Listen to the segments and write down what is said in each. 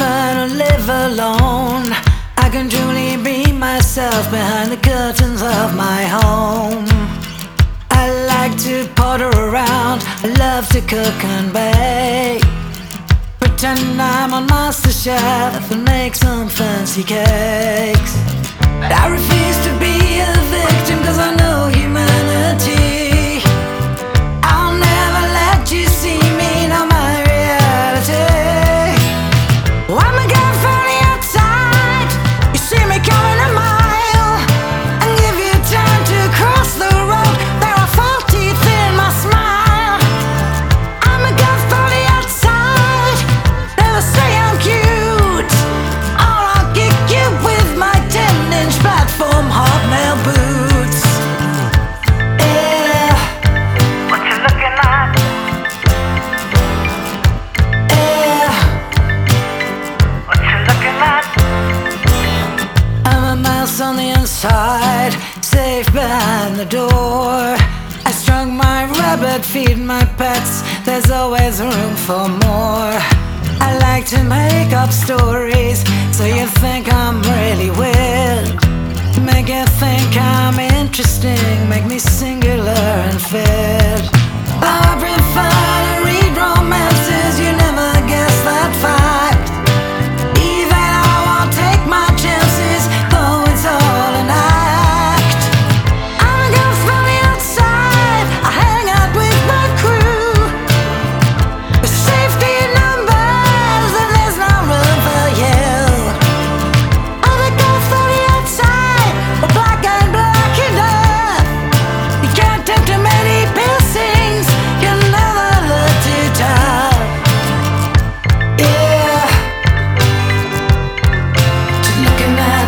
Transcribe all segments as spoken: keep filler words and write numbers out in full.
prefer to live alone. I can truly be myself behind the curtains of my home. I like to potter around, I love to cook and bake. Pretend I'm on MasterChef and make some fancy cakes. I refuse to be a victim cause I know humanity. I'll never let you see me, know my reality. Oh, I'm a girl from the outside, you see me coming a mile, and give you time to cross the road. There are false teeth in my smile. I'm a girl from the outside, never say I'm cute. Oh, I'll kick you with my ten inch platform hobnail boots. Yeah. What you looking at? Yeah. What you looking at? I'm a mouse on the inside, safe behind the door. I stroke my rabbit, feed my pets, there's always room for more. I like to make up stories, so you think I'm really weird. Make you think I'm interesting, make me singular and fit. I prefer to read romances, you never guess that fact. Even I won't take my chances, though it's all an act. I'm a girl from the outside, I hang out with my crew. With safety in numbers, and there's no room for you. I'm a girl from the outside, but black and black enough. You can't take too many piercings, you'll never look too tough. Yeah. What you looking at?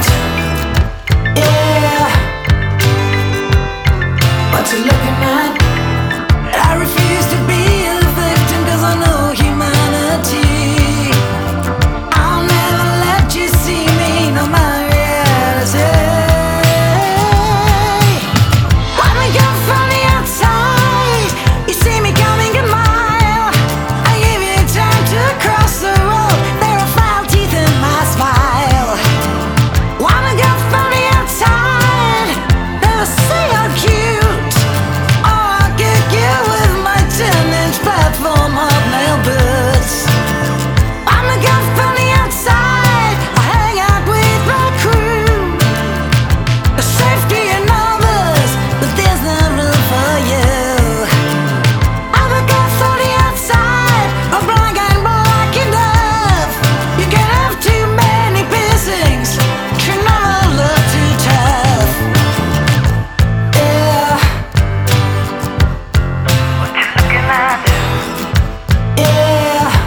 Yeah. What you looking at? I refuse to be a victim cause I know humanity. I'll never let you see me, know my reality. I'm a girl from the outside, you see me coming a mile. I give you time to cross the road, there are foul teeth in my smile. I'm a girl from the outside, never say I'm cute. Oh, I'll kick you with my ten inch platform hobnail boots. I'm a girl from the outside, I hang out with my crew. The safety in numbers, but there's no room for you. I'm a girl from the outside, I'm black and black enough. You can't have too many piercings, you never look too tough. Yeah. What you looking at? Yeah.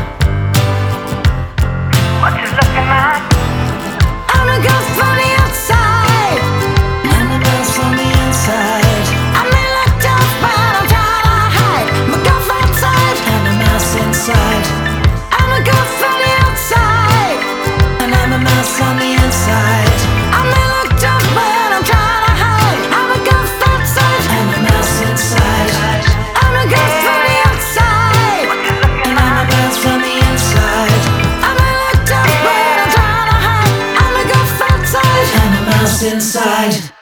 What you looking at? I'm a girl from the outside, I'm a girl from the inside. I may look tough, but I'm trying to hide. I'm a girl from outside, and a mouse inside. I'm a girl from the outside, and I'm a mouse on the inside. I may look tough, but I'm trying to hide. I'm a girl from outside, and a mouse inside. I'm a girl from the outside, and I'm a mouse from the inside. I may look tough, but I'm trying to hide. I'm a girl from outside, and a mouse inside.